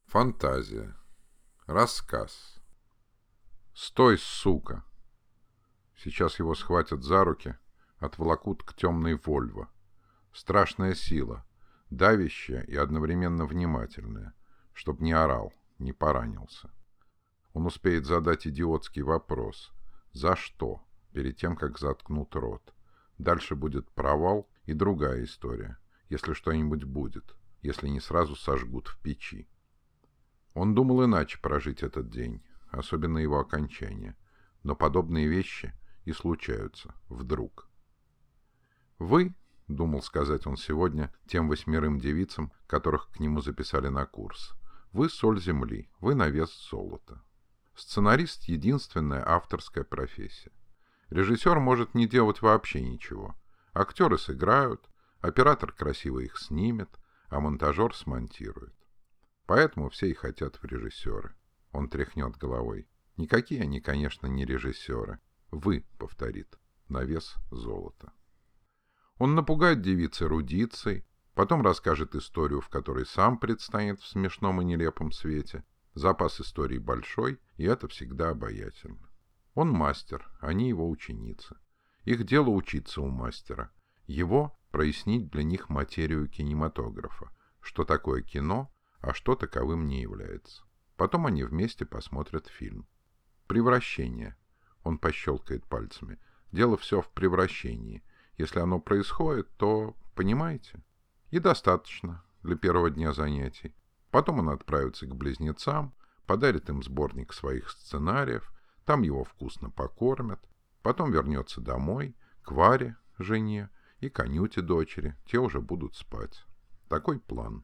Фантазия. Рассказ. «Стой, сука!» Сейчас его схватят за руки, отволокут к темной Вольво. Страшная сила, давящая и одновременно внимательная, чтоб не орал, не поранился. Он успеет задать идиотский вопрос «За что?» перед тем, как заткнут рот. Дальше будет провал и другая история, если что-нибудь будет, если не сразу сожгут в печи. Он думал иначе прожить этот день, особенно его окончание, но подобные вещи и случаются вдруг. «Вы, — думал сказать он сегодня тем 8 девицам, которых к нему записали на курс, — вы соль земли, вы на вес золота. Сценарист — единственная авторская профессия. Режиссер может не делать вообще ничего. Актеры сыграют, оператор красиво их снимет, а монтажер смонтирует. Поэтому все и хотят в режиссеры». Он тряхнет головой. Никакие они, конечно, не режиссеры. «Вы», — повторит, — «на вес золота». Он напугает девиц эрудицией, потом расскажет историю, в которой сам предстанет в смешном и нелепом свете. Запас историй большой, и это всегда обаятельно. Он мастер, они его ученицы. Их дело учиться у мастера. Его — прояснить для них материю кинематографа. Что такое кино, а что таковым не является. Потом они вместе посмотрят фильм. Превращение. Он пощелкает пальцами. Дело все в превращении. Если оно происходит, то, понимаете, и достаточно для первого дня занятий. Потом он отправится к близнецам, подарит им сборник своих сценариев, там его вкусно покормят, потом вернется домой, к Варе, жене, и к Анюте, дочери, те уже будут спать. Такой план.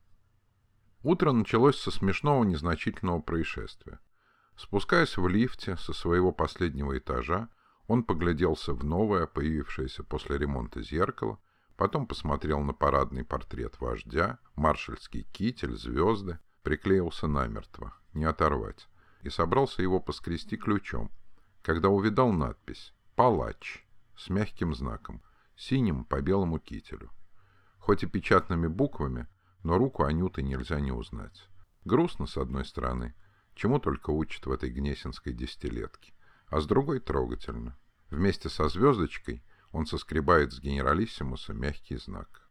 Утро началось со смешного незначительного происшествия. Спускаясь в лифте со своего последнего этажа, он погляделся в новое, появившееся после ремонта зеркало, потом посмотрел на парадный портрет вождя, маршальский китель, звезды, приклеился намертво, не оторвать, и собрался его поскрести ключом, когда увидал надпись «Палач» с мягким знаком, синим по белому кителю. Хоть и печатными буквами, но руку Анюты нельзя не узнать. Грустно, с одной стороны, чему только учат в этой гнесинской десятилетке, а с другой трогательно. Вместе со звездочкой он соскребает с генералиссимуса мягкий знак.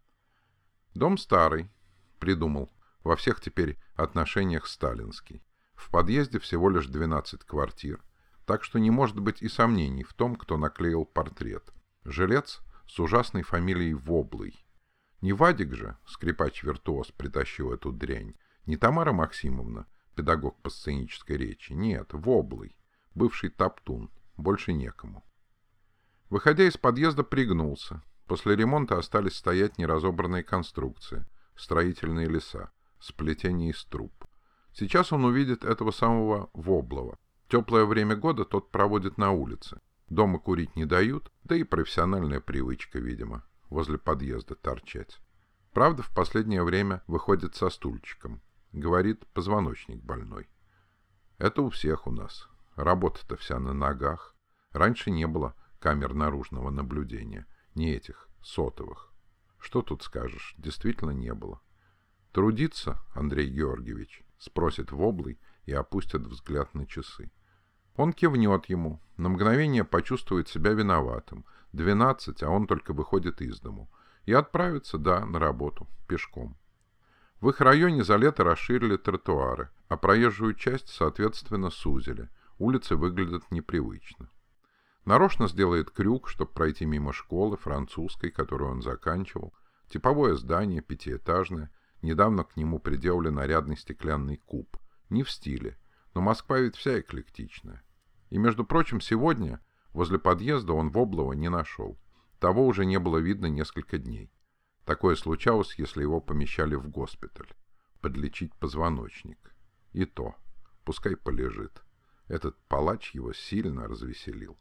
Дом старый, придумал, во всех теперь отношениях сталинский. В подъезде всего лишь 12 квартир, так что не может быть и сомнений в том, кто наклеил портрет. Жилец с ужасной фамилией Воблый. Не Вадик же, скрипач-виртуоз, притащил эту дрянь, не Тамара Максимовна, педагог по сценической речи, нет, Воблый, бывший топтун, больше некому. Выходя из подъезда, пригнулся. После ремонта остались стоять неразобранные конструкции, строительные леса, сплетение из труб. Сейчас он увидит этого самого Воблова. Теплое время года тот проводит на улице. Дома курить не дают, да и профессиональная привычка, видимо, возле подъезда торчать. Правда, в последнее время выходит со стульчиком. Говорит, позвоночник больной. Это у всех у нас. Работа-то вся на ногах. Раньше не было камер наружного наблюдения. Не этих, сотовых. Что тут скажешь, действительно не было. Трудиться, Андрей Георгиевич, спросит Воблый и опустит взгляд на часы. Он кивнет ему, на мгновение почувствует себя виноватым. 12, а он только выходит из дому. И отправится, да, на работу, пешком. В их районе за лето расширили тротуары, а проезжую часть, соответственно, сузили. Улицы выглядят непривычно. Нарочно сделает крюк, чтобы пройти мимо школы французской, которую он заканчивал. Типовое здание, 5-этажное. Недавно к нему приделали нарядный стеклянный куб. Не в стиле, но Москва ведь вся эклектичная. И, между прочим, сегодня возле подъезда он Воблова не нашел. Того уже не было видно несколько дней. Такое случалось, если его помещали в госпиталь. Подлечить позвоночник. И то. Пускай полежит. Этот палач его сильно развеселил.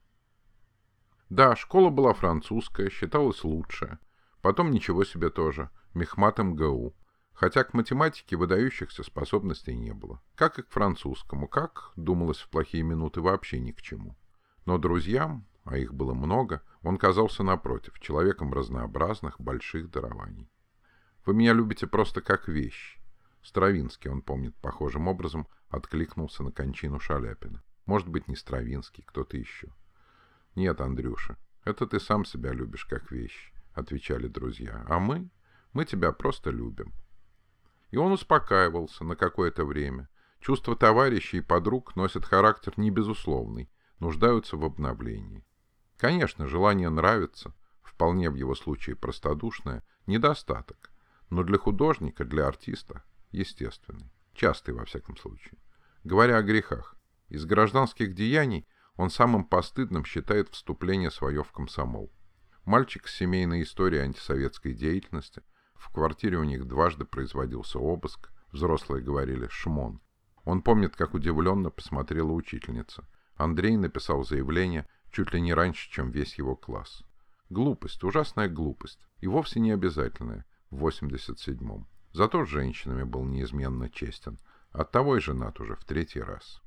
Да, школа была французская, считалась лучшая. Потом ничего себе тоже. Мехмат МГУ. Хотя к математике выдающихся способностей не было. Как и к французскому, как, думалось в плохие минуты, вообще ни к чему. Но друзьям, а их было много, он казался напротив, человеком разнообразных, больших дарований. Вы меня любите просто как вещь. Стравинский, он помнит, похожим образом откликнулся на кончину Шаляпина. Может быть, не Стравинский, кто-то еще. «Нет, Андрюша, это ты сам себя любишь как вещь», — отвечали друзья. «А мы тебя просто любим». И он успокаивался на какое-то время. Чувства товарищей и подруг носят характер не безусловный, нуждаются в обновлении. Конечно, желание нравиться, вполне в его случае простодушное, недостаток, но для художника, для артиста естественный, частый во всяком случае. Говоря о грехах, из гражданских деяний он самым постыдным считает вступление свое в комсомол. Мальчик с семейной историей антисоветской деятельности, в квартире у них дважды производился обыск, взрослые говорили «шмон». Он помнит, как удивленно посмотрела учительница. Андрей написал заявление чуть ли не раньше, чем весь его класс. Глупость, ужасная глупость, и вовсе не обязательная, в 87-м. Зато с женщинами был неизменно честен, оттого и женат уже в 3-й раз.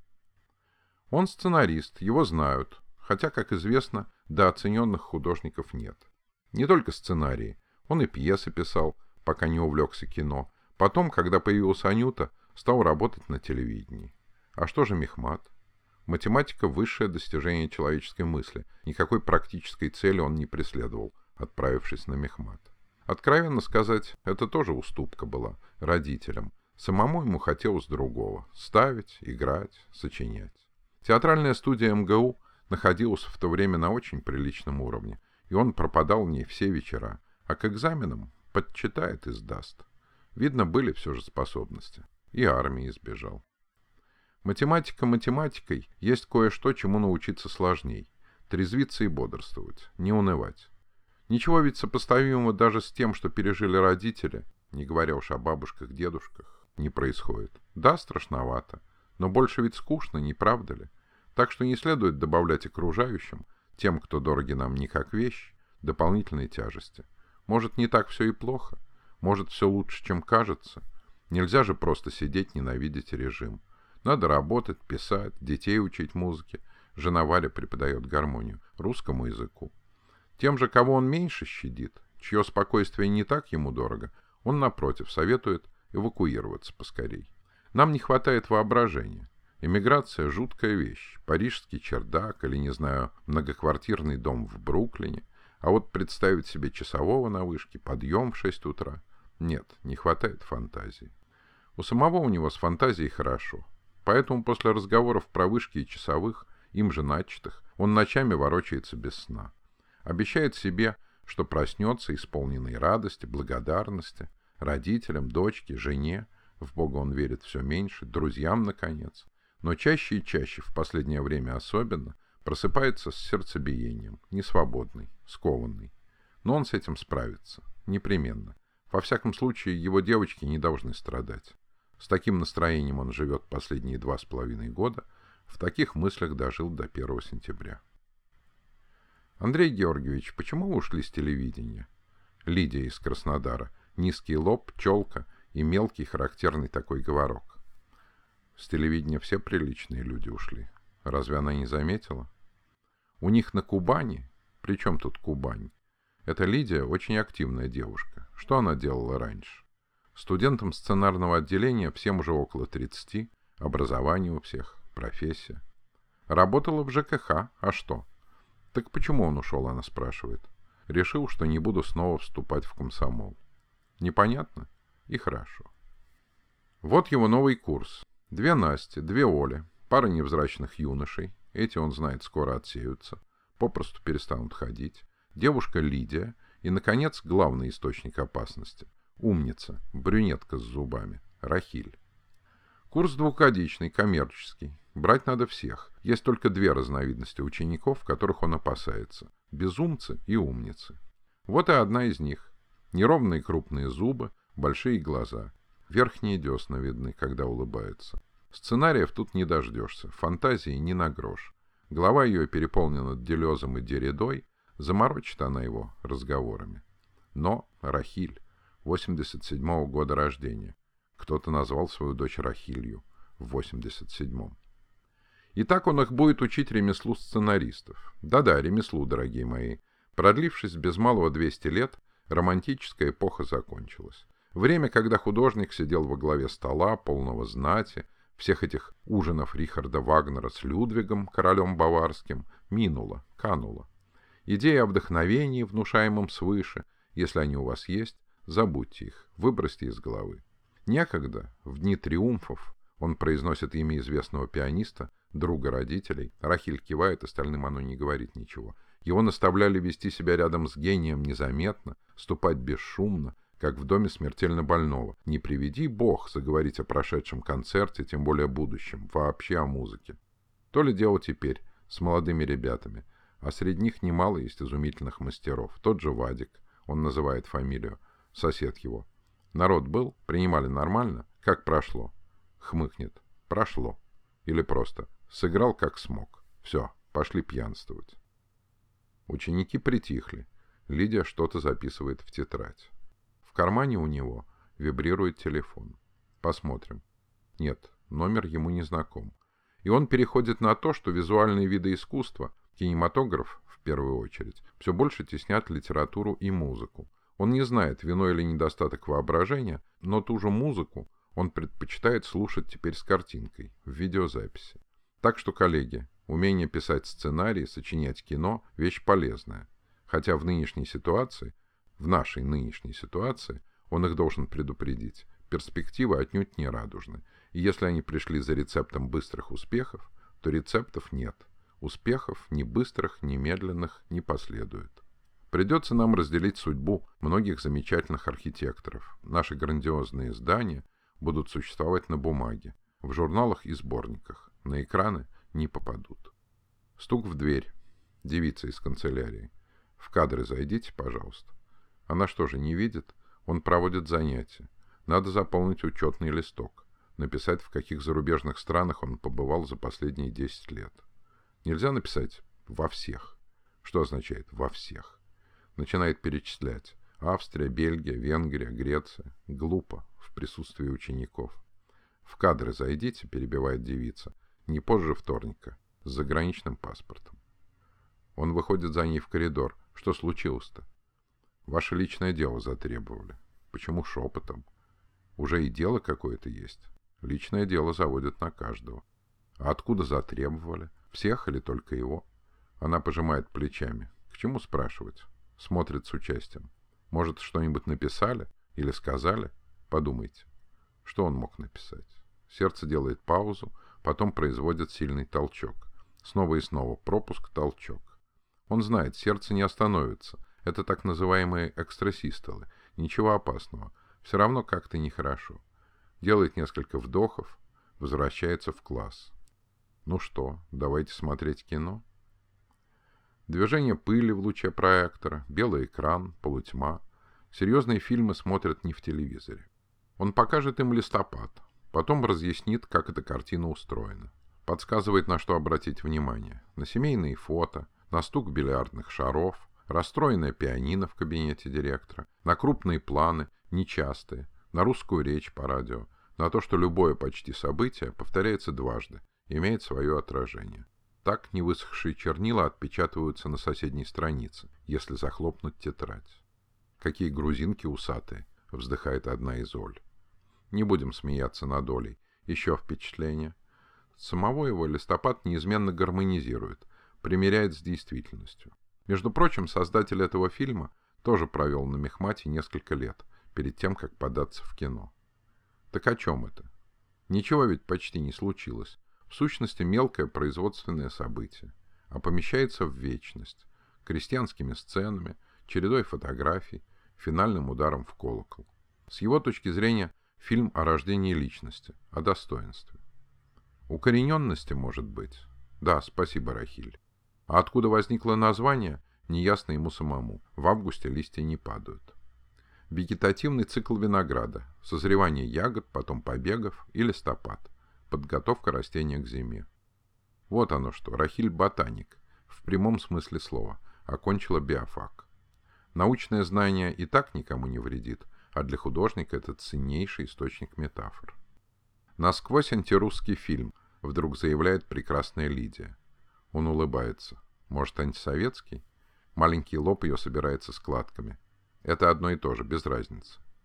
Он сценарист, его знают, хотя, как известно, дооцененных художников нет. Не только сценарии, он и пьесы писал, пока не увлекся кино. Потом, когда появилась Анюта, стал работать на телевидении. А что же мехмат? Математика — высшее достижение человеческой мысли. Никакой практической цели он не преследовал, отправившись на мехмат. Откровенно сказать, это тоже уступка была родителям. Самому ему хотелось другого — ставить, играть, сочинять. Театральная студия МГУ находилась в то время на очень приличном уровне, и он пропадал в ней все вечера, а к экзаменам подчитает и сдаст. Видно, были все же способности. И армии избежал. Математика математикой, есть кое-что, чему научиться сложней. Трезвиться и бодрствовать, не унывать. Ничего ведь сопоставимого даже с тем, что пережили родители, не говоря уж о бабушках, дедушках, не происходит. Да, страшновато, но больше ведь скучно, не правда ли? Так что не следует добавлять окружающим, тем, кто дороги нам не как вещь, дополнительной тяжести. Может, не так все и плохо? Может, все лучше, чем кажется? Нельзя же просто сидеть, ненавидеть режим. Надо работать, писать, детей учить музыке. Жена Валя преподает гармонию, русскому языку. Тем же, кого он меньше щадит, чье спокойствие не так ему дорого, он, напротив, советует эвакуироваться поскорей. Нам не хватает воображения. Эмиграция — жуткая вещь. Парижский чердак или, не знаю, многоквартирный дом в Бруклине. А вот представить себе часового на вышке, подъем в 6 утра. Нет, не хватает фантазии. У самого у него с фантазией хорошо. Поэтому после разговоров про вышки и часовых, им же начатых, он ночами ворочается без сна. Обещает себе, что проснется исполненный радости, благодарности, родителям, дочке, жене, в Бога он верит все меньше, друзьям, наконец. Но чаще и чаще, в последнее время особенно, просыпается с сердцебиением, несвободный, скованный. Но он с этим справится, непременно. Во всяком случае, его девочки не должны страдать. С таким настроением он живет последние 2,5 года, в таких мыслях дожил до 1 сентября. Андрей Георгиевич, почему вы ушли с телевидения? Лидия из Краснодара. Низкий лоб, челка и мелкий характерный такой говорок. С телевидения все приличные люди ушли. Разве она не заметила? У них на Кубани, при чем тут Кубань? Эта Лидия очень активная девушка. Что она делала раньше? Студентам сценарного отделения всем уже около 30, образование у всех, профессия. Работала в ЖКХ, а что? Так почему он ушел, она спрашивает. Решил, что не буду снова вступать в комсомол. Непонятно? И хорошо. Вот его новый курс. 2 Насти, 2 Оли, пара невзрачных юношей. Эти, он знает, скоро отсеются. Попросту перестанут ходить. Девушка Лидия. И, наконец, главный источник опасности. Умница, брюнетка с зубами. Рахиль. Курс двухгодичный, коммерческий. Брать надо всех. Есть только 2 разновидности учеников, которых он опасается. Безумцы и умницы. Вот и одна из них. Неровные крупные зубы, большие глаза. Верхние десна видны, когда улыбается. Сценариев тут не дождешься, фантазии ни на грош. Голова ее переполнена делезом и дередой, заморочит она его разговорами. Но Рахиль, 87-го года рождения. Кто-то назвал свою дочь Рахилью в 87-м. И так он их будет учить ремеслу сценаристов. Да-да, ремеслу, дорогие мои. Продлившись без малого 200 лет, романтическая эпоха закончилась. Время, когда художник сидел во главе стола, полного знати, всех этих ужинов Рихарда Вагнера с Людвигом, королем баварским, минуло, кануло. Идеи о вдохновении, внушаемом свыше, если они у вас есть, забудьте их, выбросьте из головы. Некогда, в дни триумфов, он произносит имя известного пианиста, друга родителей. Рахиль кивает, остальным оно не говорит ничего. Его наставляли вести себя рядом с гением незаметно, ступать бесшумно, как в доме смертельно больного. Не приведи Бог заговорить о прошедшем концерте, тем более будущем, вообще о музыке. То ли дело теперь, с молодыми ребятами. А среди них немало есть изумительных мастеров. Тот же Вадик, он называет фамилию, сосед его. Народ был, принимали нормально, как прошло. Хмыкнет. Прошло. Или просто сыграл как смог. Все, пошли пьянствовать. Ученики притихли. Лидия что-то записывает в тетрадь. В кармане у него вибрирует телефон. Посмотрим. Нет, номер ему не знаком. И он переходит на то, что визуальные виды искусства, кинематограф в первую очередь, все больше теснят литературу и музыку. Он не знает, виной или недостаток воображения, но ту же музыку он предпочитает слушать теперь с картинкой, в видеозаписи. Так что, коллеги, умение писать сценарии, сочинять кино – вещь полезная. Хотя в нынешней ситуации, в нашей нынешней ситуации, он их должен предупредить, перспективы отнюдь не радужны. И если они пришли за рецептом быстрых успехов, то рецептов нет. Успехов ни быстрых, ни медленных не последует. Придется нам разделить судьбу многих замечательных архитекторов. Наши грандиозные здания будут существовать на бумаге, в журналах и сборниках. На экраны не попадут. Стук в дверь. Девица из канцелярии. В кадры зайдите, пожалуйста. Она что же, не видит? Он проводит занятия. Надо заполнить учетный листок. Написать, в каких зарубежных странах он побывал за последние 10 лет. Нельзя написать «во всех». Что означает «во всех»? Начинает перечислять. Австрия, Бельгия, Венгрия, Греция. Глупо в присутствии учеников. В кадры зайдите, перебивает девица. Не позже вторника. С заграничным паспортом. Он выходит за ней в коридор. Что случилось-то? Ваше личное дело затребовали. Почему шепотом? Уже и дело какое-то есть. Личное дело заводят на каждого. А откуда затребовали? Всех или только его? Она пожимает плечами. К чему спрашивать? Смотрит с участием. Может, что-нибудь написали? Или сказали? Подумайте. Что он мог написать? Сердце делает паузу, потом производит сильный толчок. Снова и снова пропуск, толчок. Он знает, сердце не остановится. Это так называемые экстрасистолы. Ничего опасного. Все равно как-то нехорошо. Делает несколько вдохов, возвращается в класс. Ну что, давайте смотреть кино? Движение пыли в луче проектора, белый экран, полутьма. Серьезные фильмы смотрят не в телевизоре. Он покажет им листопад, потом разъяснит, как эта картина устроена. Подсказывает, на что обратить внимание. На семейные фото, на стук бильярдных шаров, расстроенное пианино в кабинете директора, на крупные планы, нечастые, на русскую речь по радио, на то, что любое почти событие повторяется дважды, имеет свое отражение. Так невысохшие чернила отпечатываются на соседней странице, если захлопнуть тетрадь. «Какие грузинки усатые!» — вздыхает одна из Оль. Не будем смеяться над Олей. Еще впечатление. Самого его листопад неизменно гармонизирует, примиряет с действительностью. Между прочим, создатель этого фильма тоже провел на мехмате несколько лет, перед тем, как податься в кино. Так о чем это? Ничего ведь почти не случилось. В сущности, мелкое производственное событие, а помещается в вечность, крестьянскими сценами, чередой фотографий, финальным ударом в колокол. С его точки зрения, фильм о рождении личности, о достоинстве. Укорененности, может быть? Да, спасибо, Рахиль. А откуда возникло название, неясно ему самому. В августе листья не падают. Вегетативный цикл винограда, созревание ягод, потом побегов и листопад. Подготовка растения к зиме. Вот оно что, Рахиль ботаник, в прямом смысле слова, окончила биофак. Научное знание и так никому не вредит, а для художника это ценнейший источник метафор. Насквозь антирусский фильм, вдруг заявляет прекрасная Лидия. Он улыбается. Может, антисоветский? Маленький лоб ее собирается складками. Это одно и то же, без разницы.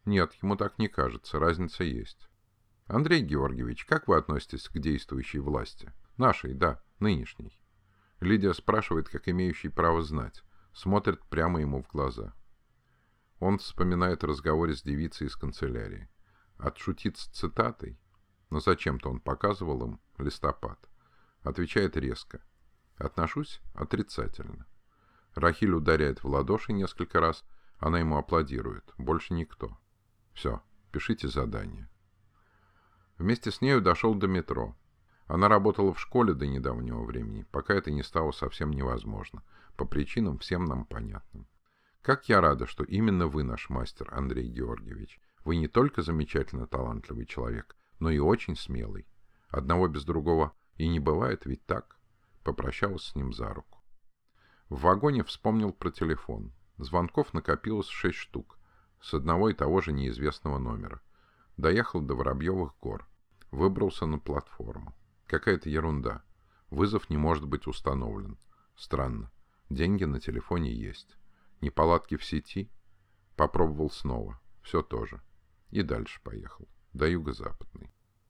Нет, ему так не кажется, разница есть. Андрей Георгиевич, как вы относитесь к действующей власти? Нашей, да, нынешней. Лидия спрашивает, как имеющий право знать. Смотрит прямо ему в глаза. Он вспоминает разговор с девицей из канцелярии. Отшутит с цитатой, но зачем-то он показывал им листопад. Отвечает резко. Отношусь отрицательно. Рахиль ударяет в ладоши несколько раз, она ему аплодирует. Больше никто. Все, пишите задание. Вместе с нею дошел до метро. Она работала в школе до недавнего времени, пока это не стало совсем невозможно, по причинам всем нам понятным. Как я рада, что именно вы наш мастер, Андрей Георгиевич. Вы не только замечательно талантливый человек, но и очень смелый. Одного без другого и не бывает, ведь так? Попрощалась с ним за руку. В вагоне вспомнил про телефон. Звонков накопилось 6 штук, с одного и того же неизвестного номера. Доехал до Воробьевых гор. Выбрался на платформу. Какая-то ерунда. Вызов не может быть установлен. Странно. Деньги на телефоне есть. Неполадки в сети? Попробовал снова. Все то же. И дальше поехал. До юго-западной.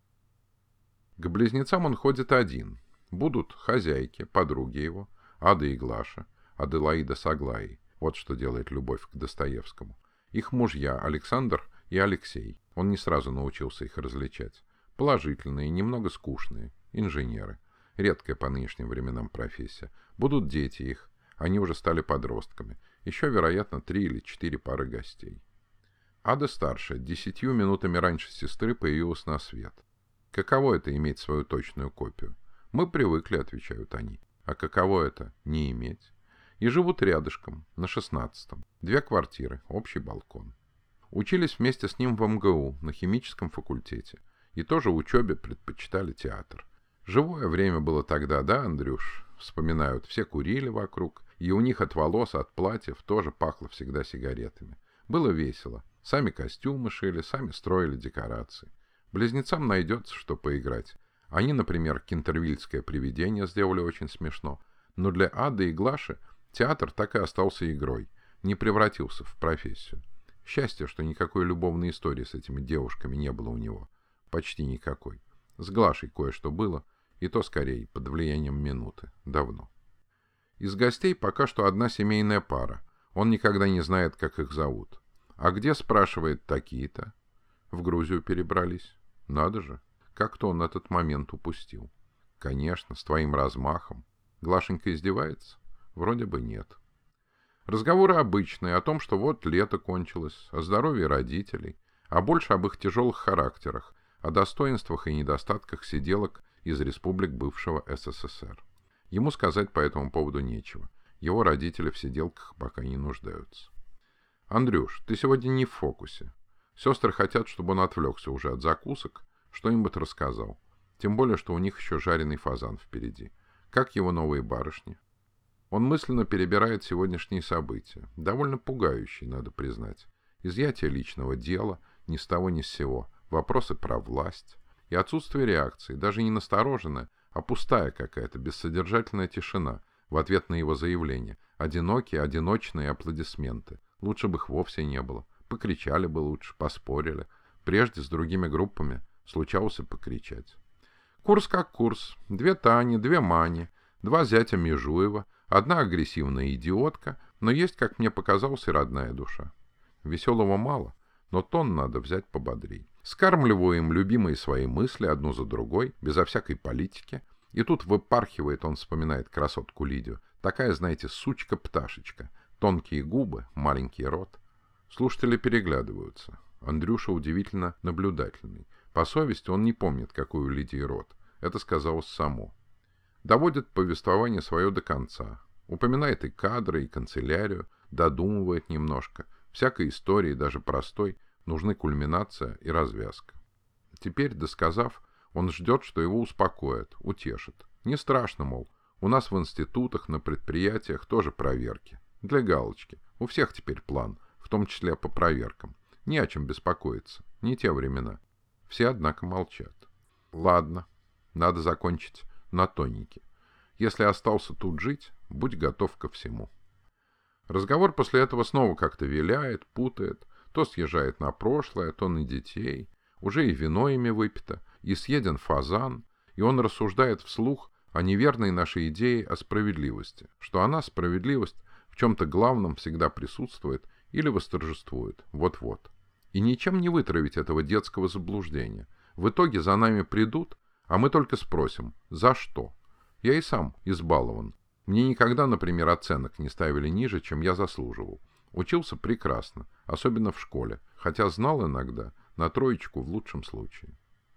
К близнецам он ходит один. Будут хозяйки, подруги его, Ада и Глаша, Аделаида с Аглаей. Вот что делает любовь к Достоевскому. Их мужья Александр и Алексей. Он не сразу научился их различать. Положительные, немного скучные. Инженеры. Редкая по нынешним временам профессия. Будут дети их. Они уже стали подростками. Еще, вероятно, 3 или 4 пары гостей. Ада старшая 10 минутами раньше сестры появилась на свет. Каково это иметь свою точную копию? Мы привыкли, отвечают они. А каково это не иметь? И живут рядышком, на 16-м. 2 квартиры, общий балкон. Учились вместе с ним в МГУ, на химическом факультете. И тоже учебе предпочитали театр. Живое время было тогда, да, Андрюш? Вспоминают, все курили вокруг, и у них от волос, от платьев тоже пахло всегда сигаретами. Было весело. Сами костюмы шили, сами строили декорации. Близнецам найдется, что поиграть. Они, например, кентервильское привидение сделали очень смешно. Но для Ады и Глаши театр так и остался игрой, не превратился в профессию. Счастье, что никакой любовной истории с этими девушками не было у него. Почти никакой. С Глашей кое-что было, и то скорее под влиянием минуты. Давно. Из гостей пока что одна семейная пара. Он никогда не знает, как их зовут. А где, спрашивает, такие-то? В Грузию перебрались. Надо же. Как-то он этот момент упустил. Конечно, с твоим размахом. Глашенька издевается? Вроде бы нет. Разговоры обычные, о том, что вот лето кончилось, о здоровье родителей, а больше об их тяжелых характерах, о достоинствах и недостатках сиделок из республик бывшего СССР. Ему сказать по этому поводу нечего. Его родители в сиделках пока не нуждаются. «Андрюш, ты сегодня не в фокусе. Сестры хотят, чтобы он отвлекся уже от закусок, что-нибудь рассказал. Тем более, что у них еще жареный фазан впереди. Как его новые барышни?» Он мысленно перебирает сегодняшние события. Довольно пугающие, надо признать. Изъятие личного дела, ни с того ни с сего. Вопросы про власть. И отсутствие реакции, даже не настороженная, а пустая какая-то, бессодержательная тишина в ответ на его заявление. Одинокие, одиночные аплодисменты. Лучше бы их вовсе не было. Покричали бы лучше, поспорили. Прежде с другими группами случалось и покричать. Курс как курс. 2 Тани, 2 Мани, 2 зятя Межуева, 1 агрессивная идиотка, но есть, как мне показалось, и родная душа. Веселого мало, но тон надо взять пободрей. Скармливаю им любимые свои мысли одну за другой, безо всякой политики. И тут выпархивает, он вспоминает красотку Лидию. Такая, знаете, сучка-пташечка. Тонкие губы, маленький рот. Слушатели переглядываются. Андрюша удивительно наблюдательный. По совести он не помнит, какой у Лидии рот. Это сказалось само. Доводит повествование свое до конца. Упоминает и кадры, и канцелярию, додумывает немножко. Всякой истории, даже простой, нужны кульминация и развязка. Теперь, досказав, он ждет, что его успокоят, утешат. Не страшно, мол, у нас в институтах, на предприятиях тоже проверки. Для галочки. У всех теперь план, в том числе по проверкам. Не о чем беспокоиться. Не те времена. Все, однако, молчат. Ладно, надо закончить на тоненьке. Если остался тут жить, будь готов ко всему. Разговор после этого снова как-то виляет, путает. То съезжает на прошлое, то на детей. Уже и вино ими выпито, и съеден фазан, и он рассуждает вслух о неверной нашей идее о справедливости, что она, справедливость, в чем-то главном всегда присутствует или восторжествует, вот-вот. И ничем не вытравить этого детского заблуждения. В итоге за нами придут, а мы только спросим, за что? Я и сам избалован. Мне никогда, например, оценок не ставили ниже, чем я заслуживал. Учился прекрасно, особенно в школе, хотя знал иногда на троечку в лучшем случае.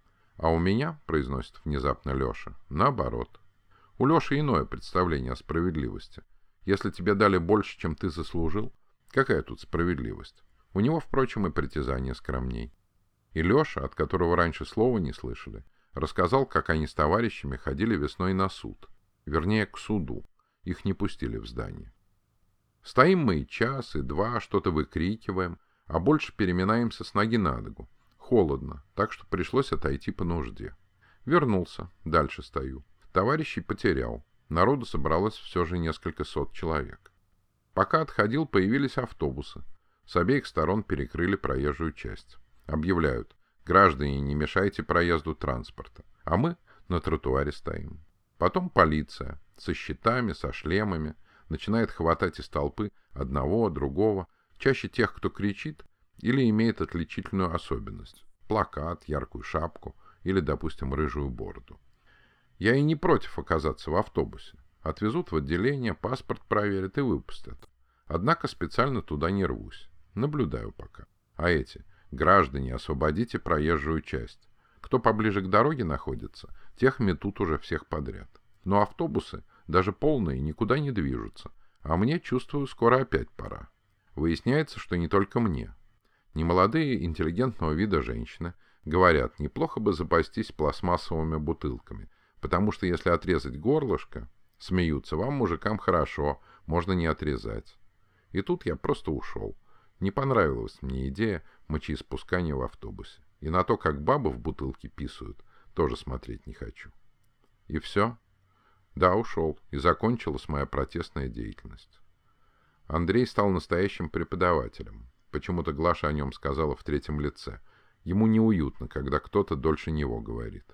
А у меня, произносит внезапно Леша, наоборот. У Леши иное представление о справедливости. Если тебе дали больше, чем ты заслужил, какая тут справедливость? У него, впрочем, и притязание скромней. И Леша, от которого раньше слова не слышали, рассказал, как они с товарищами ходили весной на суд. Вернее, к суду. Их не пустили в здание. Стоим мы и час, и два, что-то выкрикиваем, а больше переминаемся с ноги на ногу. Холодно, так что пришлось отойти по нужде. Вернулся, дальше стою. Товарищей потерял. Народу собралось все же несколько сот человек. Пока отходил, появились автобусы. С обеих сторон перекрыли проезжую часть. Объявляют: граждане, не мешайте проезду транспорта. А мы на тротуаре стоим. Потом полиция со щитами, со шлемами начинает хватать из толпы одного, другого, чаще тех, кто кричит или имеет отличительную особенность – плакат, яркую шапку или, допустим, рыжую бороду. Я и не против оказаться в автобусе. Отвезут в отделение, паспорт проверят и выпустят. Однако специально туда не рвусь. Наблюдаю пока. А эти: граждане, освободите проезжую часть. Кто поближе к дороге находится, тех метут уже всех подряд. Но автобусы, даже полные, никуда не движутся. А мне, чувствую, скоро опять пора. Выясняется, что не только мне. Немолодые, интеллигентного вида женщины говорят, неплохо бы запастись пластмассовыми бутылками, потому что если отрезать горлышко, смеются, вам, мужикам, хорошо, можно не отрезать. И тут я просто ушел. Не понравилась мне идея мочеиспускания в автобусе. И на то, как бабы в бутылке писают, тоже смотреть не хочу. И все? Да, ушел. И закончилась моя протестная деятельность. Андрей стал настоящим преподавателем. Почему-то Глаша о нем сказала в третьем лице. Ему неуютно, когда кто-то дольше него говорит.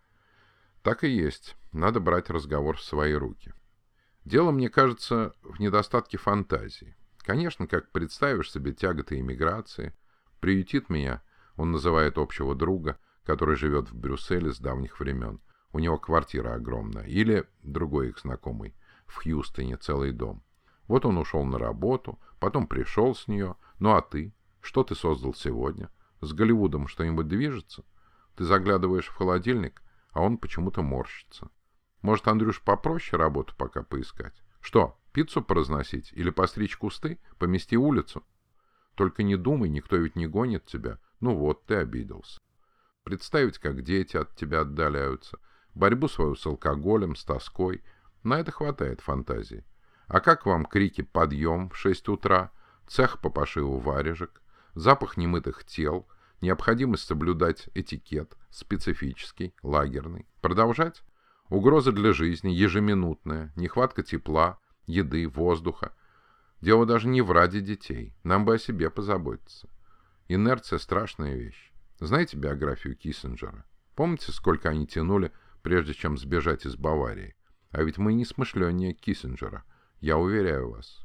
Так и есть. Надо брать разговор в свои руки. Дело, мне кажется, в недостатке фантазии. Конечно, как представишь себе тяготы эмиграции, приютит меня, он называет общего друга, который живет в Брюсселе с давних времен. У него квартира огромная. Или другой их знакомый, в Хьюстоне целый дом. Вот он ушел на работу, потом пришел с нее. Ну а ты? Что ты создал сегодня? С Голливудом что-нибудь движется? Ты заглядываешь в холодильник, а он почему-то морщится. Может, Андрюш, попроще работу пока поискать? Что, пиццу поразносить? Или постричь кусты? Помести улицу? Только не думай, никто ведь не гонит тебя. Ну вот, ты обиделся. Представить, как дети от тебя отдаляются. Борьбу свою с алкоголем, с тоской. На это хватает фантазии. А как вам крики «подъем» в 6 утра, цех по пошиву варежек, запах немытых тел, необходимость соблюдать этикет, специфический, лагерный? Продолжать? Угроза для жизни, ежеминутная, нехватка тепла, еды, воздуха. Дело даже не в ради детей, нам бы о себе позаботиться. Инерция — страшная вещь. Знаете биографию Киссинджера? Помните, сколько они тянули, прежде чем сбежать из Баварии? А ведь мы не смышленнее Киссинджера, я уверяю вас.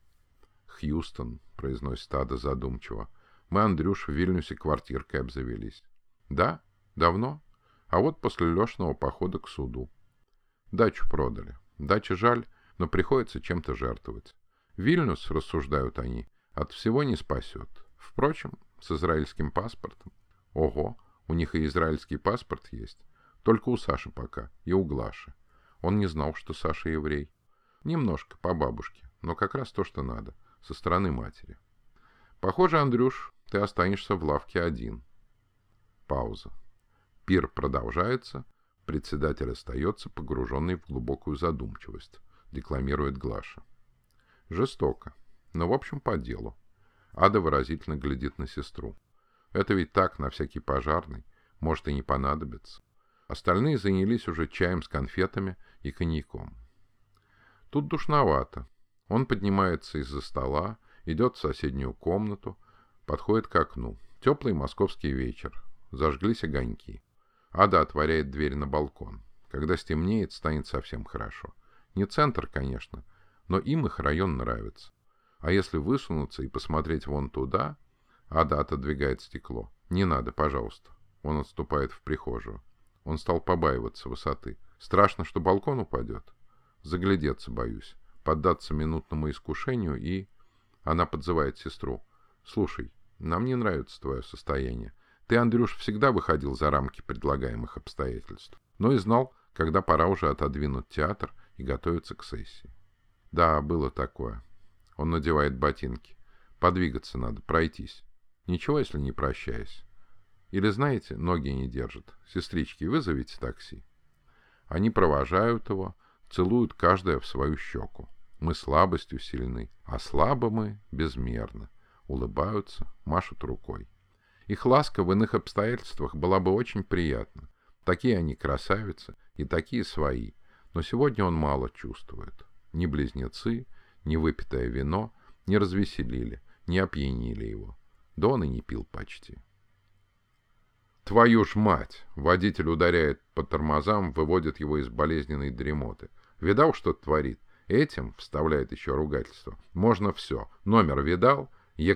Хьюстон, произносит Ада задумчиво. Мы, Андрюш, в Вильнюсе квартиркой обзавелись. Да? Давно? А вот после Лешного похода к суду. Дачу продали. Дача жаль, но приходится чем-то жертвовать. Вильнюс, рассуждают они, от всего не спасет. Впрочем, с израильским паспортом. Ого, у них и израильский паспорт есть. Только у Саши пока, и у Глаши. Он не знал, что Саша еврей. Немножко, по бабушке, но как раз то, что надо, со стороны матери. Похоже, Андрюш, ты останешься в лавке один. Пауза. Пир продолжается, председатель остается погруженный в глубокую задумчивость, декламирует Глаша. Жестоко, но в общем по делу. Ада выразительно глядит на сестру. Это ведь так, на всякий пожарный, может и не понадобится. Остальные занялись уже чаем с конфетами и коньяком. Тут душновато. Он поднимается из-за стола, идет в соседнюю комнату, Подходит к окну. Теплый московский вечер. Зажглись огоньки. Ада отворяет дверь на балкон. Когда стемнеет, станет совсем хорошо. Не центр, конечно, но им их район нравится. А если высунуться и посмотреть вон туда... Ада отодвигает стекло. «Не надо, пожалуйста». Он отступает в прихожую. Он стал побаиваться высоты. Страшно, что балкон упадет. Заглядеться боюсь. Поддаться минутному искушению и... Она подзывает сестру. «Слушай, нам не нравится твое состояние. Ты, Андрюш, всегда выходил за рамки предлагаемых обстоятельств, но и знал, когда пора уже отодвинуть театр и готовиться к сессии». «Да, было такое». Он надевает ботинки. «Подвигаться надо, пройтись. Ничего, если не прощаясь. Или, знаете, ноги не держат. Сестрички, вызовите такси». Они провожают его, целуют каждая в свою щеку. Мы слабостью сильны, а слабы мы безмерно. Улыбаются, машут рукой. Их ласка в иных обстоятельствах была бы очень приятна. Такие они красавицы и такие свои. Но сегодня он мало чувствует. Ни близнецы, ни выпитое вино не развеселили, не опьянили его. Да он и не пил почти. «Твою ж мать!» Водитель ударяет по тормозам, выводит его из болезненной дремоты. «Видал, что творит? Этим, — вставляет еще ругательство, — можно все. Номер видал?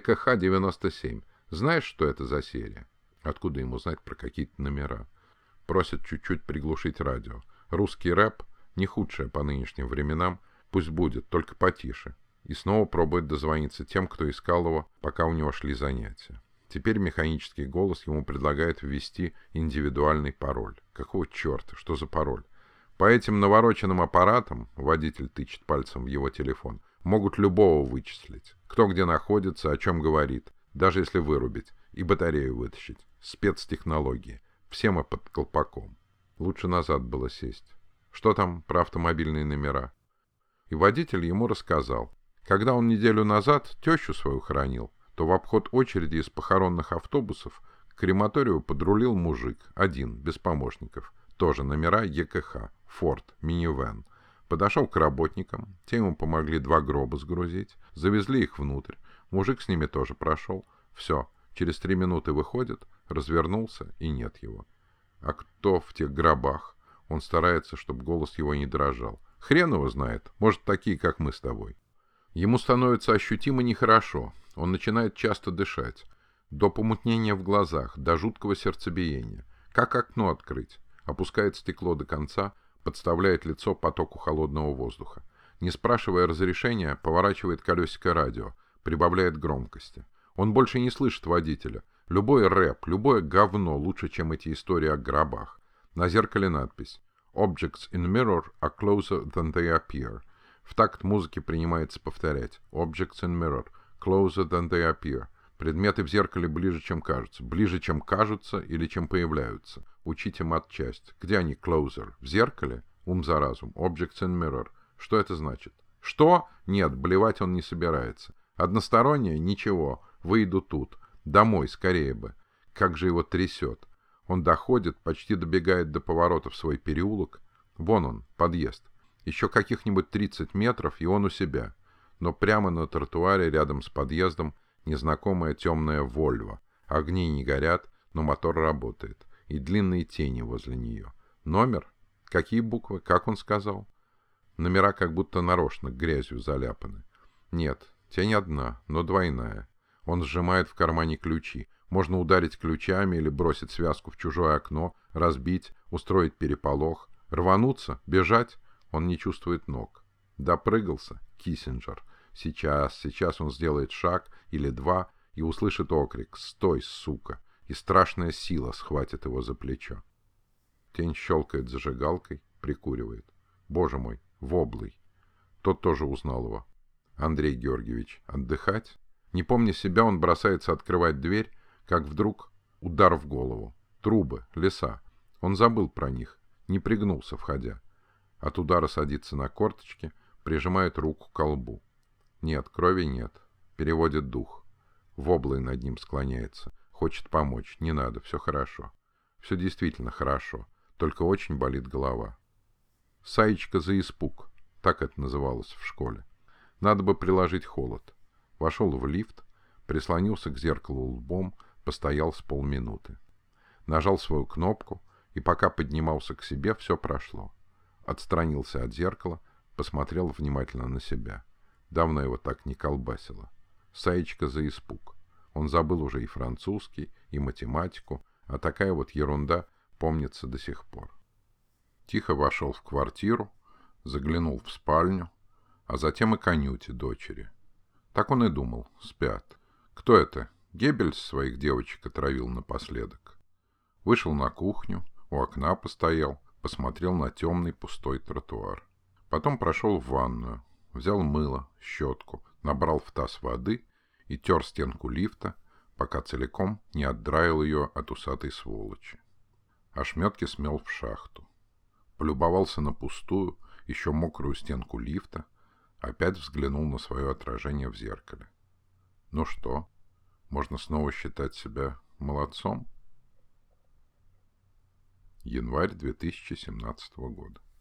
ЕКХ-97. Знаешь, что это за серия?» Откуда ему знать про какие-то номера? Просят чуть-чуть приглушить радио. Русский рэп — не худшее по нынешним временам. Пусть будет, только потише. И снова пробует дозвониться тем, кто искал его, пока у него шли занятия. Теперь механический голос ему предлагает ввести индивидуальный пароль. Какого черта? Что за пароль? По этим навороченным аппаратам, водитель тычет пальцем в его телефон, могут любого вычислить. Кто где находится, о чем говорит, даже если вырубить, и батарею вытащить. Спецтехнологии. Все мы под колпаком. Лучше назад было сесть. Что там про автомобильные номера? И водитель ему рассказал. Когда он неделю назад тещу свою хоронил, то в обход очереди из похоронных автобусов к крематорию подрулил мужик, один, без помощников, тоже номера ЕКХ, Форд, минивэн. Подошел к работникам, те ему помогли 2 гроба сгрузить, завезли их внутрь, мужик с ними тоже прошел. Все, через 3 минуты выходит, развернулся, и нет его. А кто в тех гробах? Он старается, чтобы голос его не дрожал. Хрен его знает, может, такие, как мы с тобой. Ему становится ощутимо нехорошо, он начинает часто дышать, до помутнения в глазах, до жуткого сердцебиения. Как окно открыть? Опускает стекло до конца, подставляет лицо потоку холодного воздуха. Не спрашивая разрешения, поворачивает колесико радио, прибавляет громкости. Он больше не слышит водителя. Любой рэп, любое говно лучше, чем эти истории о гробах. На зеркале надпись «Objects in mirror are closer than they appear». В такт музыки принимается повторять «Objects in mirror, closer than they appear». Предметы в зеркале ближе, чем кажутся. Ближе, чем кажутся или чем появляются. Учите матчасть. Где они, closer? В зеркале? Ум за разум. Objects in mirror. Что это значит? Что? Нет, блевать он не собирается. Одностороннее? Ничего. Выйду тут. Домой, скорее бы. Как же его трясет. Он доходит, почти добегает до поворота в свой переулок. Вон он, подъезд. Еще каких-нибудь 30 метров, и он у себя. Но прямо на тротуаре рядом с подъездом незнакомая темная «Вольво». Огни не горят, но мотор работает. И длинные тени возле нее. Номер? Какие буквы? Как он сказал? Номера как будто нарочно грязью заляпаны. Нет, тень одна, но двойная. Он сжимает в кармане ключи. Можно ударить ключами или бросить связку в чужое окно, разбить, устроить переполох. Рвануться? Бежать? Он не чувствует ног. Допрыгался? Киссинджер. Сейчас он сделает шаг или 2 и услышит окрик «Стой, сука!» и страшная сила схватит его за плечо. Тень щелкает зажигалкой, прикуривает. Боже мой, воблый. Тот тоже узнал его. Андрей Георгиевич, отдыхать? Не помня себя, он бросается открывать дверь, как вдруг удар в голову. Трубы, леса. Он забыл про них, не пригнулся, входя. От удара садится на корточки, прижимает руку к колбу. Нет, крови нет. Переводит дух. Воблый над ним склоняется. Хочет помочь. Не надо, все хорошо. Все действительно хорошо. Только очень болит голова. Саечка за испуг. Так это называлось в школе. Надо бы приложить холод. Вошел в лифт. прислонился к зеркалу лбом, постоял с полминуты. Нажал свою кнопку, и пока поднимался к себе, все прошло. Отстранился от зеркала, посмотрел внимательно на себя. Давно его так не колбасило. Саечка за испуг. Он забыл уже и французский, и математику, а такая вот ерунда помнится до сих пор. Тихо вошел в квартиру, заглянул в спальню, а затем и конюте дочери. Так он и думал, спят. Кто это? Геббельс своих девочек отравил напоследок. Вышел на кухню, у окна постоял, посмотрел на темный пустой тротуар. Потом прошел в ванную, взял мыло, щетку, набрал в таз воды и тер стенку лифта, пока целиком не отдраил ее от усатой сволочи. Ошметки смел в шахту. Полюбовался на пустую, еще мокрую стенку лифта, опять взглянул на свое отражение в зеркале. Ну что, можно снова считать себя молодцом? Январь 2017 года.